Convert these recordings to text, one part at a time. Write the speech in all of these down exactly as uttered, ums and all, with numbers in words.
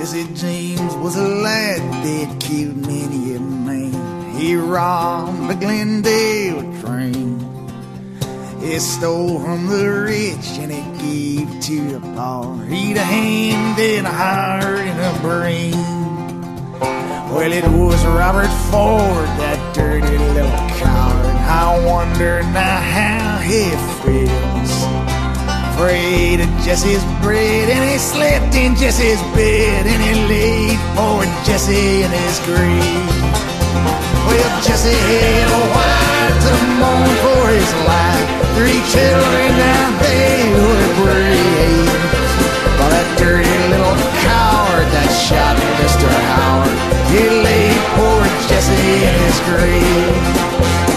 Jesse James was a lad that killed many a man. He robbed the Glendale train. He stole from the rich and he gave to the poor. He'd a hand and a heart and a brain. Well, it was Robert Ford, that dirty little coward. I wonder now how he feels. Afraid of Jesse's bread, and he slept in Jesse's bed, and he laid poor Jesse in his grave. Well, Jesse had a wife to mourn for his life, three children, now they were brave. But that dirty little coward that shot Mister Howard, he laid poor Jesse in his grave.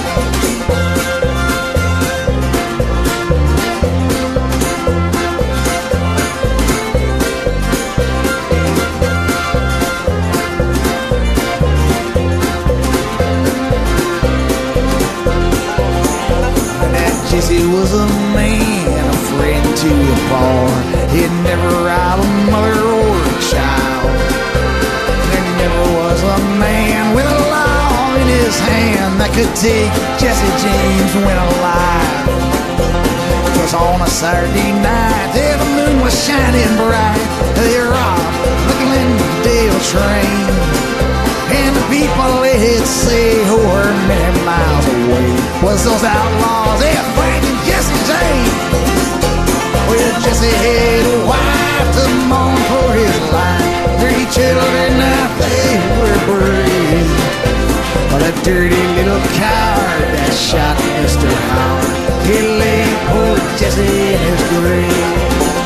Jesse was a man, a friend to the poor. He'd never rob a mother or a child. There never was a man with a law in his hand that could take Jesse James when alive. 'Twas on a Saturday night, yeah, the moon was shining bright. They robbed the Glendale train, and the people they'd say who were many miles away was those outlaws, they had fighting Jesse James. Well, Jesse had a wife to mourn for his life, three children, now they were brave. But that dirty little coward that shot Mister Howard, he laid poor Jesse in his grave.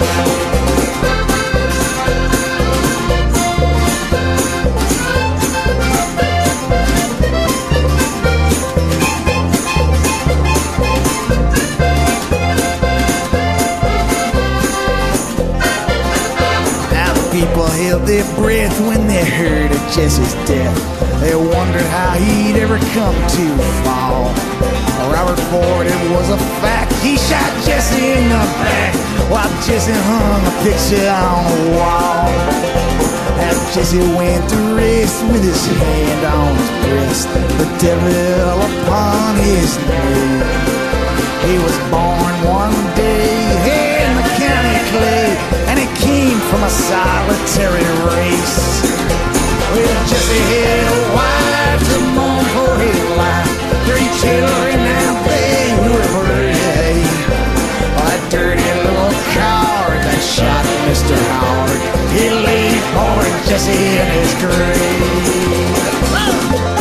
People held their breath when they heard of Jesse's death. They wondered how he'd ever come to fall. Robert Ford, it was a fact, he shot Jesse in the back while Jesse hung a picture on the wall. As Jesse went to rest with his hand on his breast, the devil upon his knee. He was born one day in the county clay, and he came from a solitary race. Well, Jesse had a wife to mourn for his life, three children, now they were brave. That dirty little coward that shot Mister Howard, he laid poor Jesse in his grave.